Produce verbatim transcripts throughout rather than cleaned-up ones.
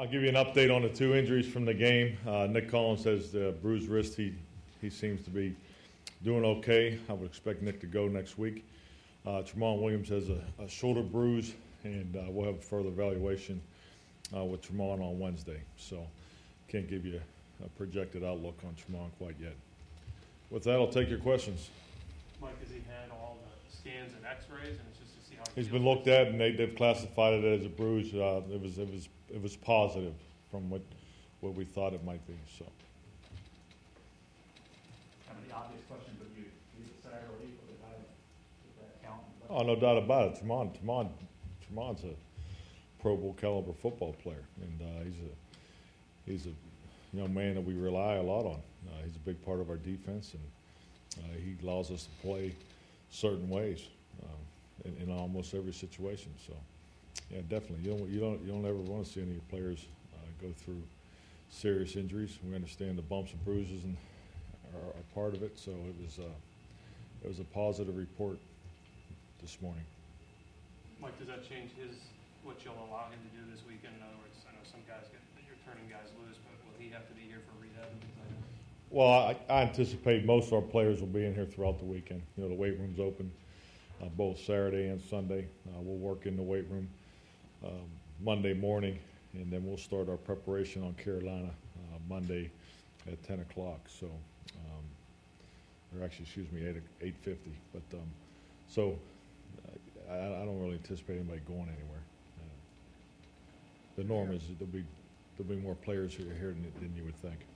I'll give you an update on the two injuries from the game. Uh, Nick Collins has the bruised wrist. He he seems to be doing okay. I would expect Nick to go next week. Uh, Tramon Williams has a, a shoulder bruise, and uh, we'll have further evaluation uh, with Tramon on Wednesday. So can't give you a projected outlook on Tramon quite yet. With that, I'll take your questions. Mike, has he had all the scans and X-rays, and it's just to see how he He's feels? been looked at, and they, they've classified it as a bruise. Uh, it was it was it was positive from what what we thought it might be. So. Kind of the obvious question, but you he's a Saturday relief with a guy with that count. Oh, no doubt about it. Tramon, Tramon, Tramon's a Pro Bowl caliber football player, and uh, he's a he's a young man that we rely a lot on. Uh, he's a big part of our defense, and uh, he allows us to play certain ways um, in, in almost every situation. So, yeah, definitely. You don't you don't you don't ever want to see any of your players uh, go through serious injuries. We understand the bumps and bruises and are, are part of it. So it was uh, it was a positive report this morning. Mike, does that change his what you'll allow him to do this weekend? In other words, I know some guys get you're turning guys loose, but will he have to be here for rehab and things like that? Well, I, I anticipate most of our players will be in here throughout the weekend. You know, the weight room's open uh, both Saturday and Sunday. Uh, we'll work in the weight room um, Monday morning, and then we'll start our preparation on Carolina uh, Monday at ten o'clock. So, um, or actually, excuse me, eight eight fifty. But um, so I, I don't really anticipate anybody going anywhere. Uh, the norm is that there'll be there'll be more players here, here than, than you would think.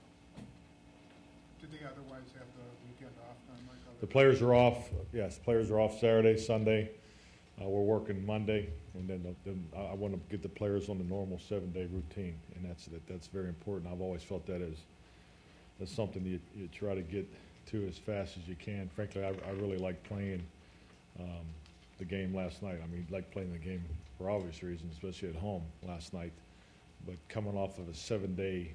Did they otherwise have the weekend off then, Mike? The players are off. Yes, players are off Saturday, Sunday. Uh, we're working Monday, and then, the, then I want to get the players on the normal seven-day routine, and that's that, that's very important. I've always felt that is that's something you, you try to get to as fast as you can. Frankly, I, I really like playing um, the game last night. I mean, like playing the game for obvious reasons, especially at home last night. But coming off of a seven-day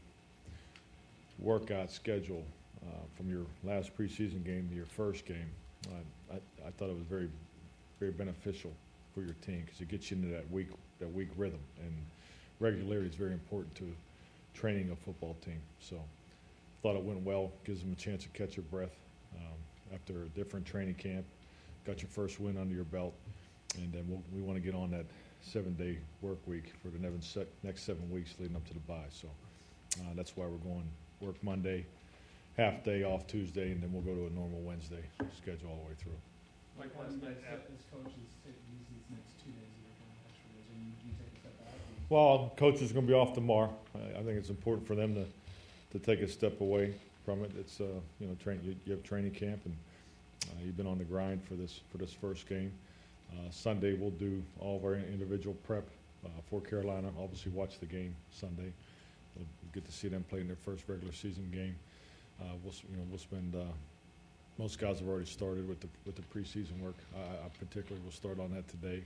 workout schedule uh, from your last preseason game to your first game, uh, I, I thought it was very, very beneficial for your team because it gets you into that week, that week rhythm. And regularity is very important to training a football team. So, thought it went well. Gives them a chance to catch your breath um, after a different training camp. Got your first win under your belt, and then we'll, we want to get on that seven-day work week for the next seven weeks leading up to the bye. So uh, that's why we're going work Monday, half day off Tuesday, and then we'll go to a normal Wednesday schedule all the way through. Mike, As, last night, as, as coaches, take these, these next two days that are kind of extra days, and you, you take a step back. And Well, coach is going to be off tomorrow. I, I think it's important for them to, to take a step away from it. It's uh, you know, train. You, you have training camp, and uh, you've been on the grind for this for this first game. Uh, Sunday we'll do all of our individual prep uh, for Carolina. Obviously, watch the game Sunday. We'll get to see them play in their first regular season game. Uh, we'll you know we'll spend. Uh, most guys have already started with the with the preseason work. I, I particularly will start on that today,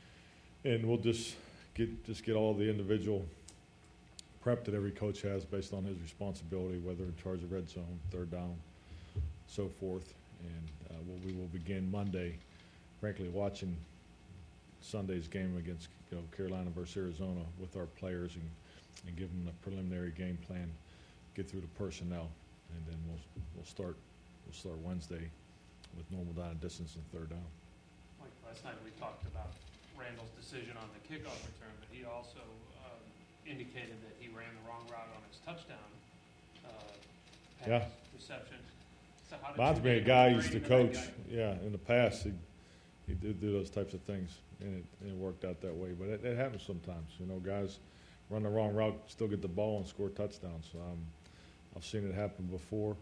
and we'll just get just get all the individual prep that every coach has based on his responsibility, whether in charge of red zone, third down, so forth. And uh, we'll, we will begin Monday, frankly, watching Sunday's game against you know, Carolina versus Arizona with our players and, and give them a preliminary game plan, get through the personnel, and then we'll we'll start we'll start Wednesday with normal down and distance and third down. Mike, last night we talked about Randall's decision on the kickoff return, but he also um, indicated that he ran the wrong route on his touchdown uh, pass Yeah. reception. So how did Reminds you me of a make guy him used to training coach. that guy? Yeah, in the past, he he did do those types of things, and it, and it worked out that way. But it, it happens sometimes. You know, guys run the wrong route, still get the ball and score touchdowns. Um, I've seen it happen before.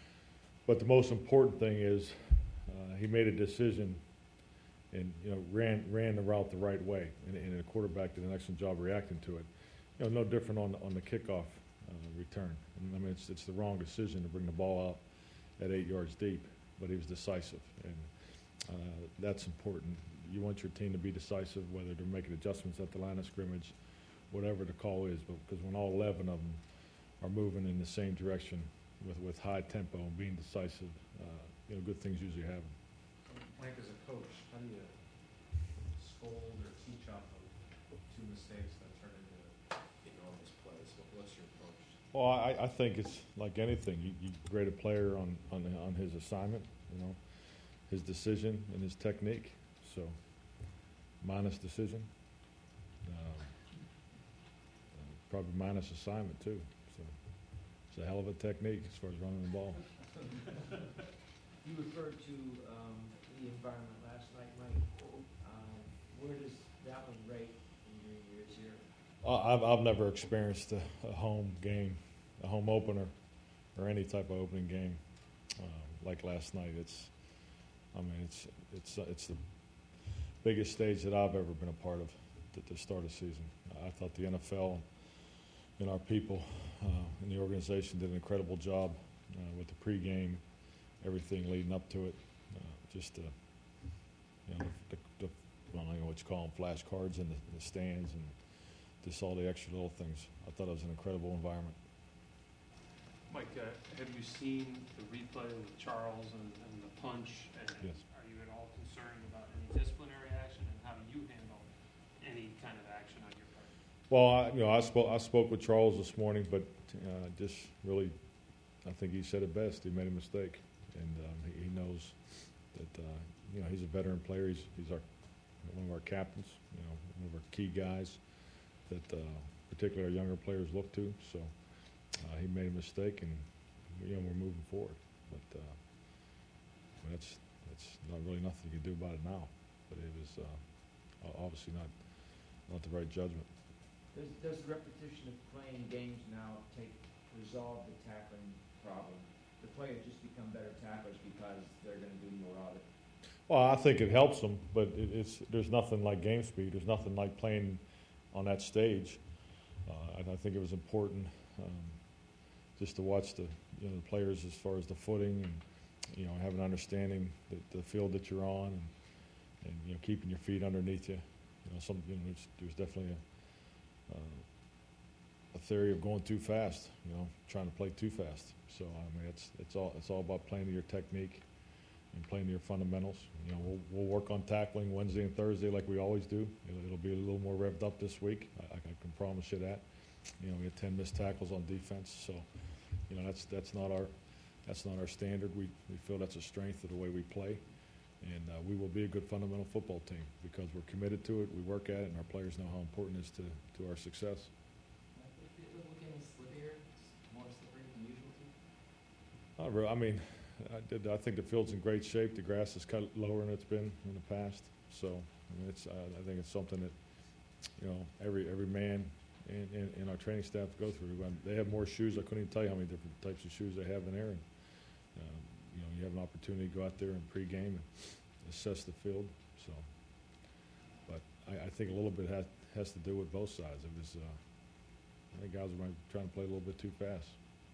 But the most important thing is uh, he made a decision and you know ran ran the route the right way, and, and the quarterback did an excellent job reacting to it. You know, no different on on the kickoff uh, return. I mean, it's it's the wrong decision to bring the ball out at eight yards deep, but he was decisive, and uh, that's important. You want your team to be decisive, whether they're making adjustments at the line of scrimmage, whatever the call is, but because when all eleven of them are moving in the same direction with, with high tempo and being decisive, uh, you know, good things usually happen. Mike, as a coach, how do you scold or teach off of two mistakes that turn into enormous plays? what's your approach? Well, I, I think it's like anything. You, you grade a player on, on, on his assignment, you know, his decision and his technique. So, minus decision. Uh, probably minus assignment, too. So, it's a hell of a technique as far as running the ball. You referred to um, the environment last night, Mike. Um, where does that one rate in your years here? Uh, I've, I've never experienced a, a home game, a home opener, or any type of opening game uh, like last night. It's, I mean, it's it's uh, it's the biggest stage that I've ever been a part of at the start of the season. I thought the N F L and our people uh, in the organization did an incredible job uh, with the pregame, everything leading up to it. Uh, just, uh, you know, the, the, I don't know what you call them, flashcards in the, the stands and just all the extra little things. I thought it was an incredible environment. Mike, uh, have you seen the replay with Charles and, and the punch? And Yes. Are you at all concerned about any disciplinary action, and how do you handle any kind of action on your part? Well, I, you know, I spoke I spoke with Charles this morning, but uh, just really, I think he said it best. He made a mistake, and um, he, he knows that uh, you know he's a veteran player. He's he's our one of our captains. You know, one of our key guys that uh, particularly our younger players look to. So uh, he made a mistake, and you know we're moving forward. But uh, that's that's not really nothing you can do about it now. But it was uh, obviously not not the right judgment. Does, does the repetition of playing games now take resolve the tackling problem? The players just become better tacklers because they're going to do more of it. Well, I think it helps them, but it, it's there's nothing like game speed. There's nothing like playing on that stage. Uh, and I think it was important um, just to watch the you know the players as far as the footing and you know have an understanding that the field that you're on and, and you know keeping your feet underneath you. You know, some you know there's, there's definitely a uh, a theory of going too fast. You know, trying to play too fast. So I mean, it's it's all it's all about playing to your technique and playing to your fundamentals. You know, we'll we'll work on tackling Wednesday and Thursday like we always do. It'll, it'll be a little more revved up this week. I, I can promise you that. You know, we had ten missed tackles on defense, so you know that's that's not our that's not our standard. We we feel that's a strength of the way we play, and uh, we will be a good fundamental football team because we're committed to it. We work at it, and our players know how important it is to to our success. If it look any slippier, it's more slippery than usual too. Not really. I mean, I, did, I think the field's in great shape. The grass is cut lower than it's been in the past. So I mean, it's. Uh, I think it's something that you know every every man and, and, and our training staff go through. Um, they have more shoes. I couldn't even tell you how many different types of shoes they have than Aaron. Um, you know, you have an opportunity to go out there and pregame and assess the field. So, but I, I think a little bit has has to do with both sides. It was. Uh, I think guys were trying to play a little bit too fast.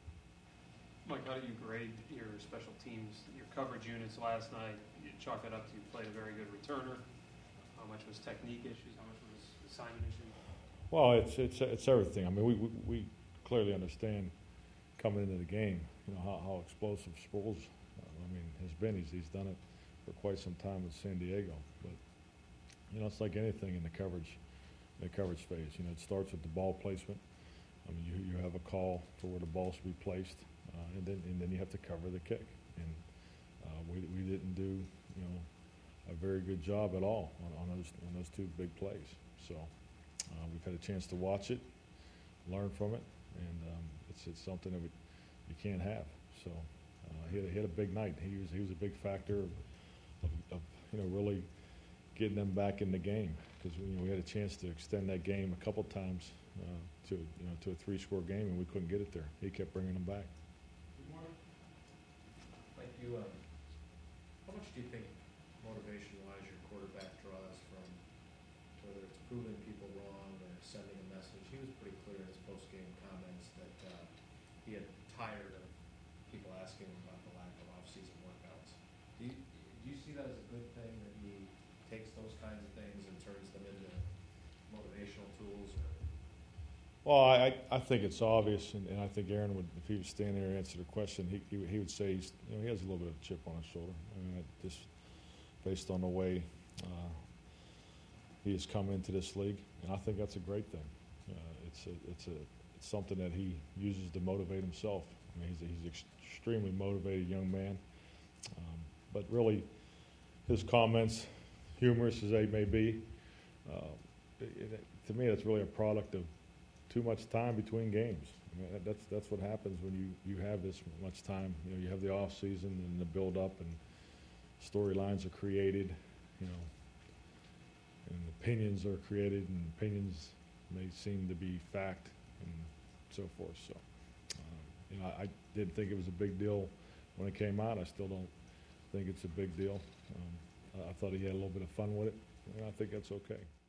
Mike, how do you grade your special teams, your coverage units last night? You chalk it up to you played a very good returner. How much was technique issues? How much was assignment issues? Well, it's it's it's everything. I mean, we we, we clearly understand coming into the game, you know, how, how explosive Sproles, uh, I mean, has been. He's he's done it for quite some time with San Diego. But you know, it's like anything in the coverage, in the coverage phase. You know, it starts with the ball placement. I mean, you you have a call for where the ball should be placed, uh, and then and then you have to cover the kick. And uh, we we didn't do you know a very good job at all on, on those on those two big plays. So uh, we've had a chance to watch it, learn from it, and um, it's it's something that we, you can't have. So uh, he had, he had a big night. He was he was a big factor of, of, of you know really getting them back in the game because you know we had a chance to extend that game a couple times. Uh, to you know to a three-score game, and we couldn't get it there. He kept bringing them back. Like you, um, how much do you think motivation-wise your quarterback draws from whether it's proving people wrong or sending a message? He was pretty clear in his post-game comments that uh, he had tired of people asking him about the lack of off-season workouts. Do you, do you see that as a good thing that he takes those kinds of things and turns them into motivational tools? Or Well, I, I think it's obvious, and, and I think Aaron would, if he was standing there and answered the question, he, he, he would say he's, you know, he has a little bit of a chip on his shoulder. I mean, just based on the way uh, he has come into this league, and I think that's a great thing. Uh, it's a, it's a, it's something that he uses to motivate himself. I mean, he's, he's an extremely motivated young man. Um, but really, his comments, humorous as they may be, uh, it, it, to me, that's really a product of too much time between games. I mean, that's that's what happens when you, you have this much time. You know, you have the off season and the build up, and storylines are created. You know, and opinions are created, and opinions may seem to be fact, and so forth. So, um, you know, I, I didn't think it was a big deal when it came out. I still don't think it's a big deal. Um, I, I thought he had a little bit of fun with it, and I think that's okay.